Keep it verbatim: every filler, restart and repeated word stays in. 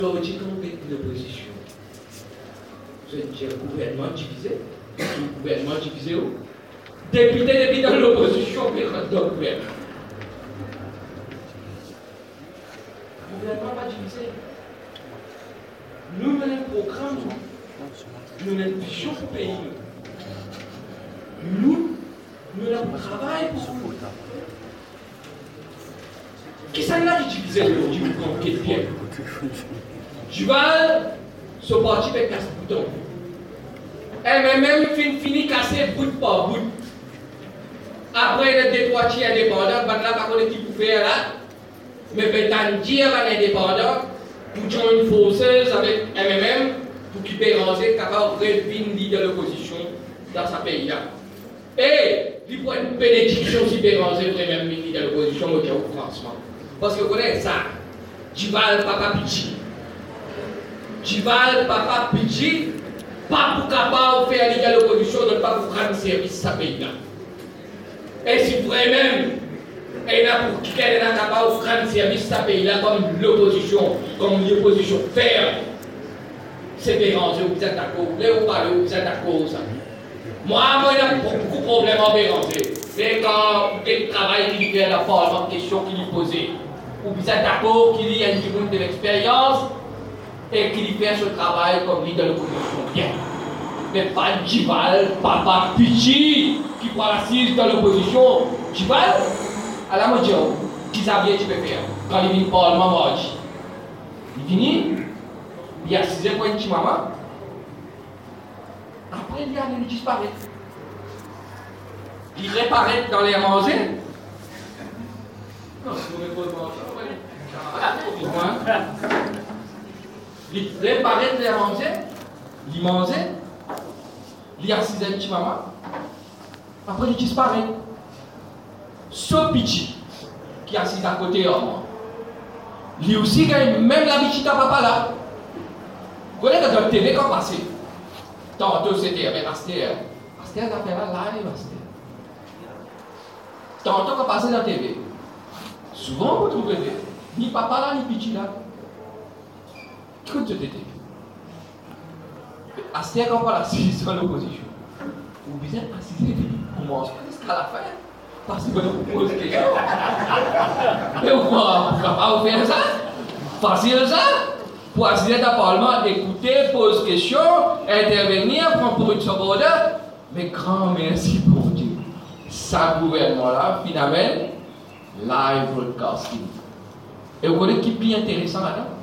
Alors, dit qu'on met une opposition. Vous êtes un gouvernement divisé, un gouvernement divisé où député depuis dans l'opposition, mais dans le gouvernement. Le gouvernement pas divisé. Nous menons un programme, nous menons une vision pour le pays. Nous, nous avons un travail pour vous. Qui ça l'a divisé aujourd'hui pour qu'on ait bien? Duval, ce parti fait casse-bouton. M M M fin, fini casser bout par bout. Après, le détoitier indépendant, ben là, par contre, qui pouvait faire là, mais ben dire l'indépendant, pour joindre forces avec M M M, pour qu'il puisse rentrer capable de revenir leader de l'opposition dans ce pays-là. Et, il faut une bénédiction si peut rentrer vraiment leader de l'opposition au franchement. Parce que vous connaissez ça, Duval, papa Pichi. Duval, papa Pichi, pas pour capable de faire leader de l'opposition, donc pas pour rendre service à ce pays-là. Et si vraiment, elle n'a pour qui elle est capable de rendre service à ce pays-là comme l'opposition, comme l'opposition ferme, c'est Béranger, vous êtes d'accord, vous voulez vous parler, vous êtes d'accord, ça. Moi, moi, j'ai beaucoup de problèmes en Béranger. Mais quand il travaille, il vient la forme de questions qu'il lui posait, vous êtes d'accord qu'il y a une dimension de l'expérience et qu'il fait ce travail comme leader de l'opposition. Bien. Mais pas Duval, papa Pichi, qui prend l'assise dans l'opposition. Duval, à la mode, qui savait tu peux faire quand il vient au Parlement mardi. Il vient, il a assisé pour une petite maman. Après, il y a il disparaît. Il réparait dans les rangées. Non, c'est pour il réparait dans les rangées. Il mangeait. Il assisait une petite maman. Après, il disparaît. Ce petit qui est assis à côté de moi, lui aussi gagne même la petite à papa là. Vous voyez que dans la T V, quand passé, tantôt c'était avec Astér. Astér a fait la live, Astér. Tantôt quand passé dans la T V, souvent vous trouvez ni papa là, ni petit là. Qu'est-ce que tu t'étais? Astér quand on parle assise sur l'opposition. Vous êtes assis, vous commencez jusqu'à la fin. Parce que vous posez des questions. Et vous pouvez faire ça? Facile ça? Pour assister dans le Parlement, écouter, poser des questions, intervenir, prendre pour une seconde. Mais grand merci pour Dieu. Ça, gouvernement-là, finalement, live broadcasting. Et vous connaissez qui est bien intéressant là-dedans?